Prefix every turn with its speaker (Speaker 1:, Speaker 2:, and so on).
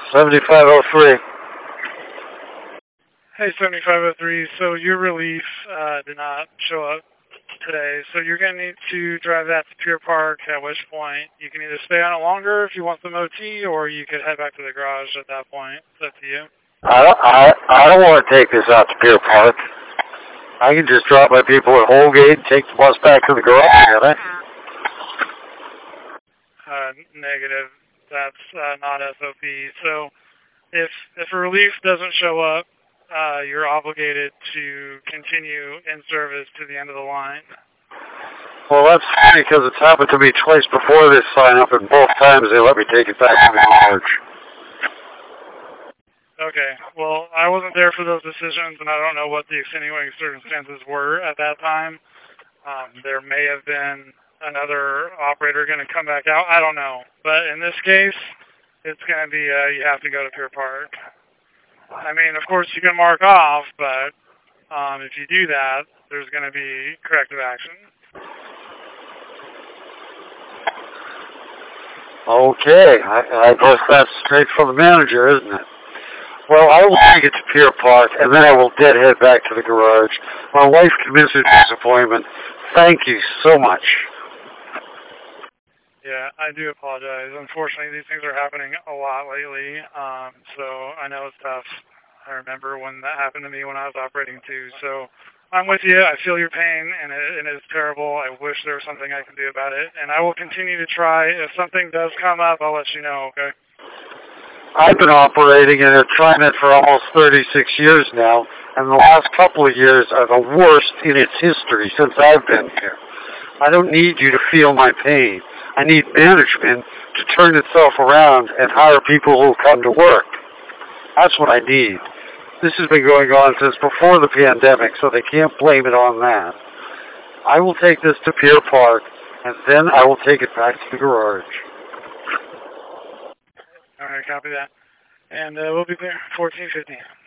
Speaker 1: 7503.
Speaker 2: Hey, 7503. So your relief did not show up today, so you're going to need to drive that to Pier Park, at which point you can either stay on it longer if you want some OT, or you could head back to the garage at that point. It's up to you.
Speaker 1: I don't want to take this out to Pier Park. I can just drop my people at Holgate and take the bus back to the garage, can I?
Speaker 2: Negative. That's not SOP. So if a relief doesn't show up, you're obligated to continue in service to the end of the line.
Speaker 1: Well, that's funny because it's happened to me twice before this sign-up, and both times they let me take it back to the garage.
Speaker 2: Okay. Well, I wasn't there for those decisions, and I don't know what the extenuating circumstances were at that time. There may have been another operator going to come back out. I don't know. But in this case, it's going to be you have to go to Pier Park. I mean, of course, you can mark off, but if you do that, there's going to be corrective action.
Speaker 1: Okay. I guess that's straight from the manager, isn't it? Well, I will take it to Pier Park, and then I will deadhead back to the garage. My wife commiserated disappointment. Thank you so much.
Speaker 2: Yeah, I do apologize. Unfortunately, these things are happening a lot lately, so I know it's tough. I remember when that happened to me when I was operating too. So I'm with you. I feel your pain, and it is terrible. I wish there was something I can do about it, and I will continue to try. If something does come up, I'll let you know, okay?
Speaker 1: I've been operating in a TriMet for almost 36 years now, and the last couple of years are the worst in its history since I've been here. I don't need you to feel my pain. I need management to turn itself around and hire people who will come to work. That's what I need. This has been going on since before the pandemic, so they can't blame it on that. I will take this to Pier Park, and then I will take it back to the garage.
Speaker 2: All right, copy that. And we'll be there 14:15.